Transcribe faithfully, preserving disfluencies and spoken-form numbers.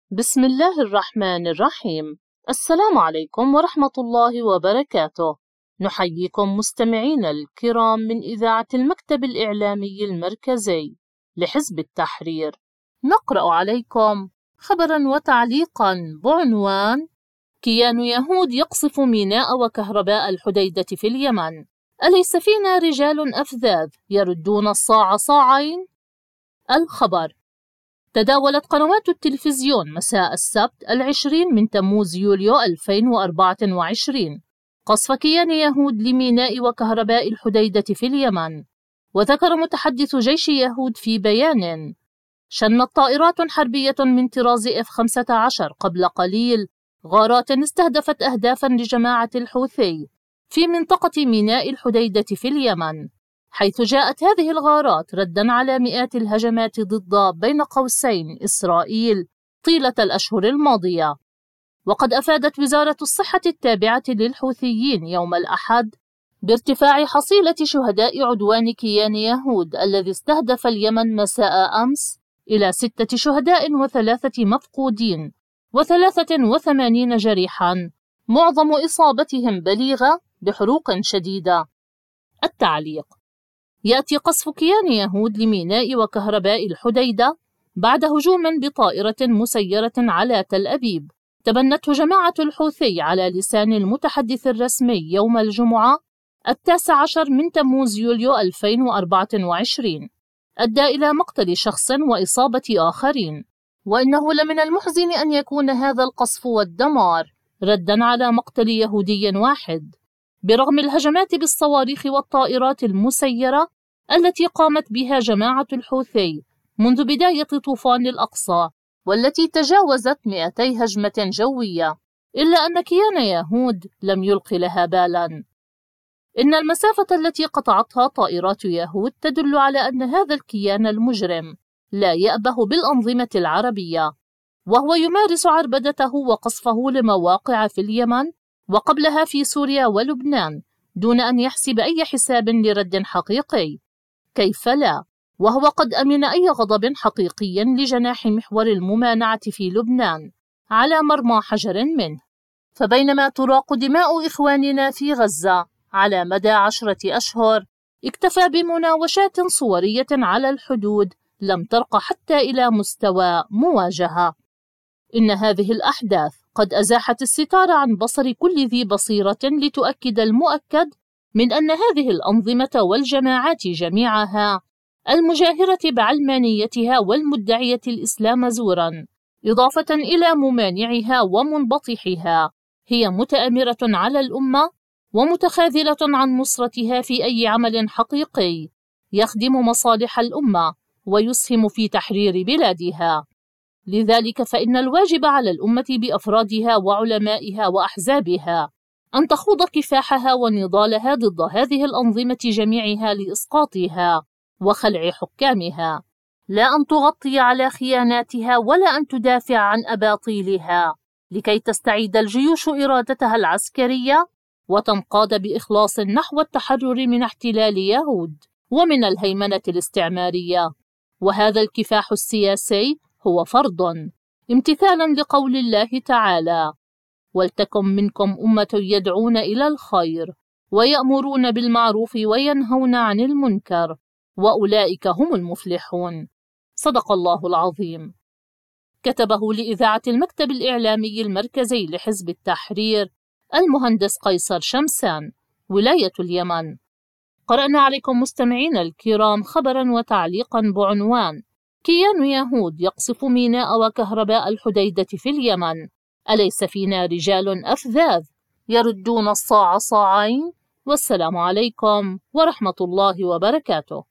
بسم الله الرحمن الرحيم. السلام عليكم ورحمة الله وبركاته. نحييكم مستمعينا الكرام من إذاعة المكتب الإعلامي المركزي لحزب التحرير. نقرأ عليكم خبرا وتعليقا بعنوان: كيان يهود يقصف ميناء وكهرباء الحديدة في اليمن، أليس فينا رجال أفذاذ يردون الصاع صاعين؟ الخبر: تداولت قنوات التلفزيون مساء السبت العشرين من تموز يوليو ألفين وأربعة وعشرين قصف كيان يهود لميناء وكهرباء الحديدة في اليمن. وذكر متحدث جيش يهود في بيان: شنت طائرات حربية من طراز إف خمسة عشر قبل قليل غارات استهدفت أهدافا لجماعة الحوثي في منطقة ميناء الحديدة في اليمن، حيث جاءت هذه الغارات ردًا على مئات الهجمات ضد بين قوسين إسرائيل طيلة الأشهر الماضية. وقد أفادت وزارة الصحة التابعة للحوثيين يوم الأحد بارتفاع حصيلة شهداء عدوان كيان يهود الذي استهدف اليمن مساء أمس إلى ستة شهداء وثلاثة مفقودين وثلاثة وثمانين جريحًا، معظم إصابتهم بليغة بحروق شديدة. التعليق: يأتي قصف كيان يهود لميناء وكهرباء الحديدة بعد هجوم بطائرة مسيرة على تل أبيب تبنته جماعة الحوثي على لسان المتحدث الرسمي يوم الجمعة التاسع عشر من تموز يوليو ألفين وأربعة وعشرين، أدى إلى مقتل شخص وإصابة آخرين. وإنه لمن المحزن أن يكون هذا القصف والدمار ردًا على مقتل يهودي واحد، برغم الهجمات بالصواريخ والطائرات المسيرة التي قامت بها جماعة الحوثي منذ بداية طوفان الأقصى، والتي تجاوزت مئتي هجمة جوية، إلا أن كيان يهود لم يلق لها بالا. إن المسافة التي قطعتها طائرات يهود تدل على أن هذا الكيان المجرم لا يأبه بالأنظمة العربية، وهو يمارس عربدته وقصفه لمواقع في اليمن وقبلها في سوريا ولبنان دون أن يحسب أي حساب لرد حقيقي. كيف لا؟ وهو قد أمن أي غضب حقيقي لجناح محور الممانعة في لبنان على مرمى حجر منه. فبينما تراق دماء إخواننا في غزة على مدى عشرة أشهر، اكتفى بمناوشات صورية على الحدود لم ترق حتى إلى مستوى مواجهة. إن هذه الأحداث قد أزاحت الستار عن بصر كل ذي بصيرة لتؤكد المؤكد من أن هذه الأنظمة والجماعات جميعها المجاهرة بعلمانيتها والمدعية الإسلام زورا، إضافة إلى ممانعها ومنبطحها، هي متآمرة على الأمة ومتخاذلة عن نصرتها في أي عمل حقيقي يخدم مصالح الأمة ويسهم في تحرير بلادها. لذلك فإن الواجب على الأمة بأفرادها وعلمائها وأحزابها أن تخوض كفاحها ونضالها ضد هذه الأنظمة جميعها لإسقاطها وخلع حكامها، لا أن تغطي على خياناتها ولا أن تدافع عن أباطيلها، لكي تستعيد الجيوش إرادتها العسكرية وتنقاد بإخلاص نحو التحرر من احتلال يهود ومن الهيمنة الاستعمارية. وهذا الكفاح السياسي هو فرض امتثالا لقول الله تعالى: ولتكن منكم أمة يدعون إلى الخير ويأمرون بالمعروف وينهون عن المنكر وأولئك هم المفلحون. صدق الله العظيم. كتبه لإذاعة المكتب الإعلامي المركزي لحزب التحرير المهندس قيصر شمسان، ولاية اليمن. قرأنا عليكم مستمعين الكرام خبرا وتعليقا بعنوان: كيان يهود يقصف ميناء وكهرباء الحديدة في اليمن، أليس فينا رجال أفذاذ يردون الصاع صاعين؟ والسلام عليكم ورحمة الله وبركاته.